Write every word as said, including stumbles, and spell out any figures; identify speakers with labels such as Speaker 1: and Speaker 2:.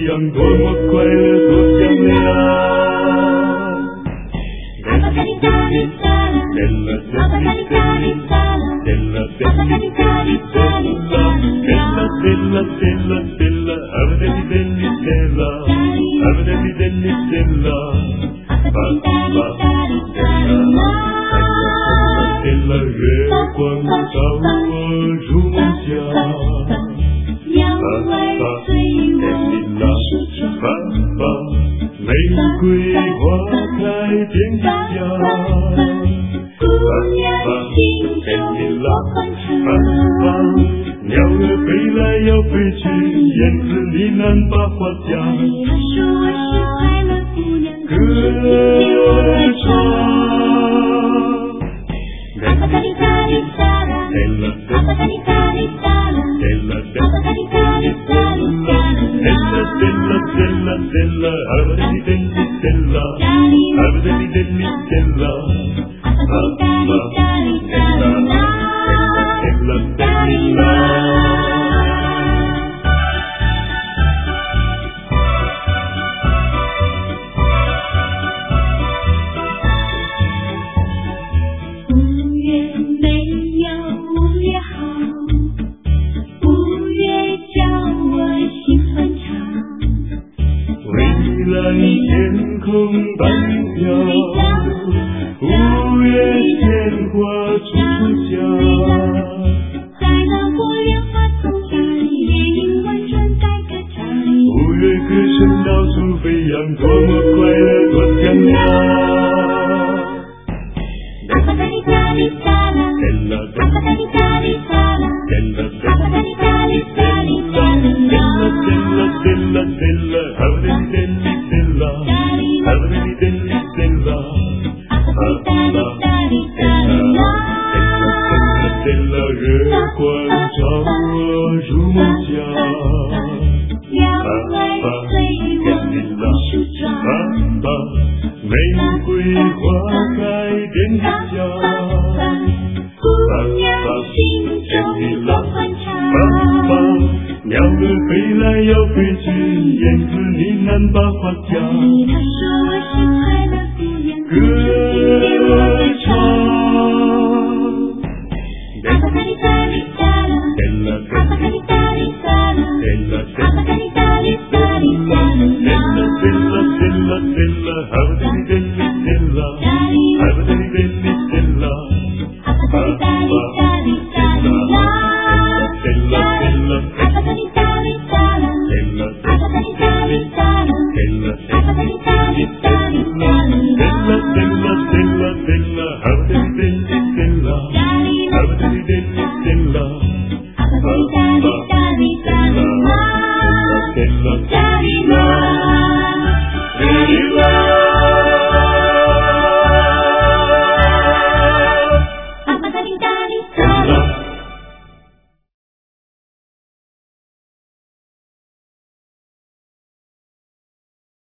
Speaker 1: 样，多么快乐，多响亮。月光照我入梦乡，
Speaker 2: 鸟儿随我梳妆，
Speaker 1: 玫瑰花开遍地香。
Speaker 2: 姑娘心中多欢畅，
Speaker 1: 鸟儿飞来又飞去，燕子呢喃把话讲。
Speaker 2: 她说我是快乐姑娘，
Speaker 1: 歌唱。
Speaker 2: 阿巴卡里卡里萨拉，阿巴卡里卡里萨拉，阿巴卡里卡里萨里萨拉。
Speaker 1: Stella, Stella, Stella, Abadeli, Deli, Stella, Abadeli, Deli, Stella, Abba, Stella, Stella, Stella. 天空白云飘，五月鲜花处处香。
Speaker 2: 在那花园花丛下，夜莺婉转在歌唱。
Speaker 1: 五月歌声到处飞扬，多么快乐，多响亮。
Speaker 2: 阿巴卡里卡里萨拉，阿巴卡里卡里萨拉，阿巴卡里卡里萨里萨拉。
Speaker 1: Stella, Stella, Stella, Abadeli, Deli, Stella, Abadeli, Deli, Stella, Abba, Stella, Stella, 月光照我入梦乡。
Speaker 2: 鸟儿随我梳妆，
Speaker 1: 玫瑰花开遍地香。
Speaker 2: 姑娘心中多欢畅，
Speaker 1: 鸟儿飞来又飞去，燕子呢喃把话讲。
Speaker 2: 她说我是快乐姑娘，
Speaker 1: 歌唱。
Speaker 2: 阿巴卡里卡里萨拉，阿巴卡里卡里萨拉，阿巴卡里卡里萨里萨拉。
Speaker 1: Stella, Stella, Stella, Abadeli, Deli, Stella, Abadeli, Deli, Stella,
Speaker 2: Abba, Stella, Stella, Stella, Abba, Stella, Stella, Abba, Stella, Stella, Abba, Stella, Stella,
Speaker 1: Stella, Stella, Stella, Stella, Abadeli, Deli, Stella, Abadeli, Deli, Stella,
Speaker 2: Abba, Stella, Stella,
Speaker 1: Stella,
Speaker 2: Stella,
Speaker 1: Stella.
Speaker 2: Abba, Stella, Stella.